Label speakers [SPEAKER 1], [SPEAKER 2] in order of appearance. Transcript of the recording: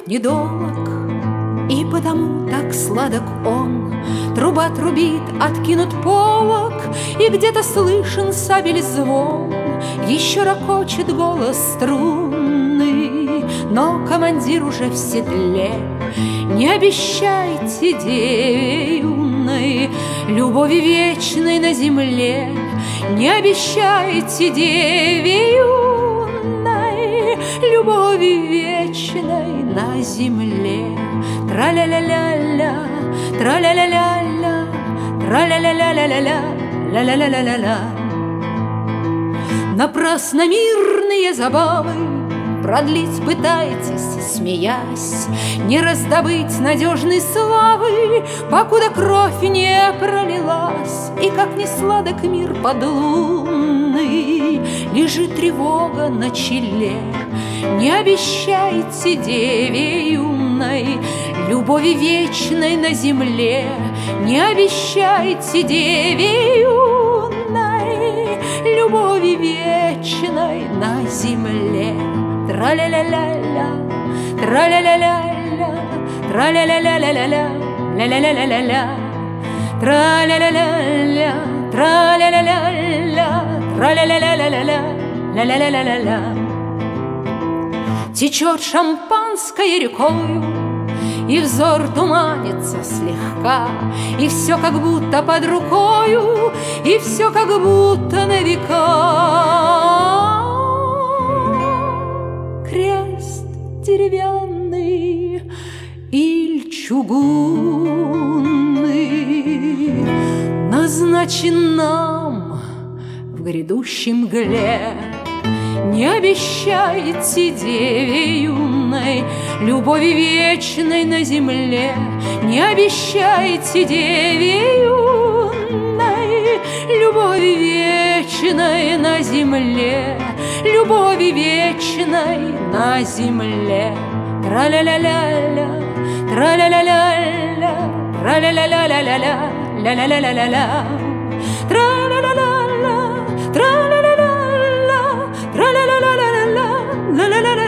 [SPEAKER 1] недолог, и потому так сладок он. Труба трубит, откинут полог, и где-то слышен сабель звон. Еще ракочет голос струнный, но командир уже в седле. Не обещайте деве юной любови вечной на земле. Не обещайте деве юной любови вечной на земле. Тра-ля-ля-ля-ля, тра-ля-ля-ля-ля, тра-ля-ля-ля-ля-ля, ля-ля-ля-ля-ля. Напрасно мирные забавы продлить пытаетесь, смеясь, не раздобыть надежной славы, покуда кровь не пролилась. И как не сладок мир подлунный, лежит тревога на челе. Не обещайте деве юной любови вечной на земле. Не обещайте деве юной любови вечной на земле. Тра-ля-ля-ля-ля, тра-ля-ля-ля-ля, тра-ля-ля-ля-ля-ля, ля-ля-ля-ля-ля, тра-ля-ля-ля-ля, тра-ля-ля-ля-ля, тра-ля-ля-ля-ля-ля, ля-ля-ля-ля-ля. Течет шампанское рекою, и взор туманится слегка, и все как будто под рукою, и все как будто на века. Крест деревянный иль чугунный назначен нам в грядущей мгле. Не обещайте деве юной любови вечной на земле. Не обещайте деве юной любови вечной на земле. Любови вечной на земле. Тра-ля-ля-ля-ля, тра-ля-ля-ля-ля, тра-ля-ля-ля-ля-ля, ля-ля-ля-ля-ля, тра-ля-ля-ля-ля, тра-ля-ля-ля-ля, тра-ля-ля-ля-ля, ля-ля-ля-ля-ля, ля-ля-ля-ля-ля.